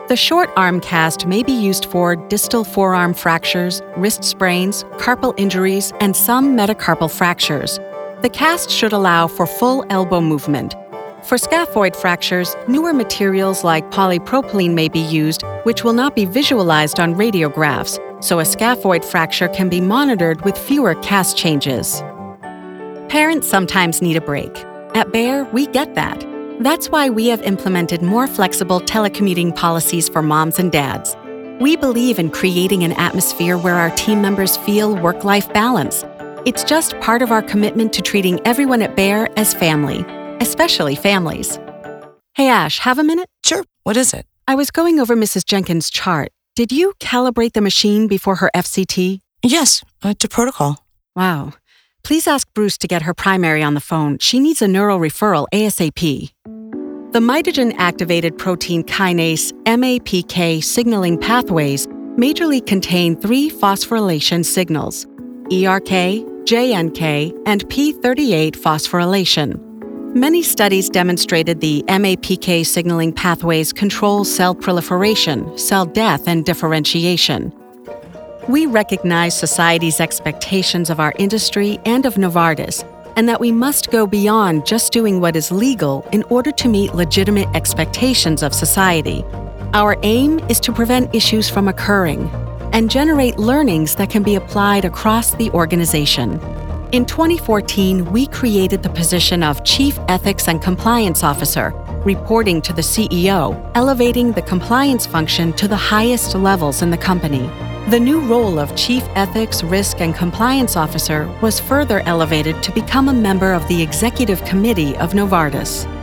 The short arm cast may be used for distal forearm fractures, wrist sprains, carpal injuries, and some metacarpal fractures. The cast should allow for full elbow movement. For scaphoid fractures, newer materials like polypropylene may be used, which will not be visualized on radiographs, so a scaphoid fracture can be monitored with fewer cast changes. Parents sometimes need a break. At Bayer, we get that. That's why we have implemented more flexible telecommuting policies for moms and dads. We believe in creating an atmosphere where our team members feel work-life balance. It's just part of our commitment to treating everyone at Bayer as family, especially families. Hey Ash, have a minute? Sure. What is it? I was going over Mrs. Jenkins' chart. Did you calibrate the machine before her FCT? Yes, to protocol. Wow. Please ask Bruce to get her primary on the phone. She needs a neural referral ASAP. The mitogen-activated protein kinase MAPK signaling pathways majorly contain 3 phosphorylation signals: ERK, JNK, and P38 phosphorylation. Many studies demonstrated the MAPK signaling pathways control cell proliferation, cell death, and differentiation. We recognize society's expectations of our industry and of Novartis, and that we must go beyond just doing what is legal in order to meet legitimate expectations of society. Our aim is to prevent issues from occurring and generate learnings that can be applied across the organization. In 2014, we created the position of Chief Ethics and Compliance Officer, reporting to the CEO, elevating the compliance function to the highest levels in the company. The new role of Chief Ethics, Risk, and Compliance Officer was further elevated to become a member of the Executive Committee of Novartis.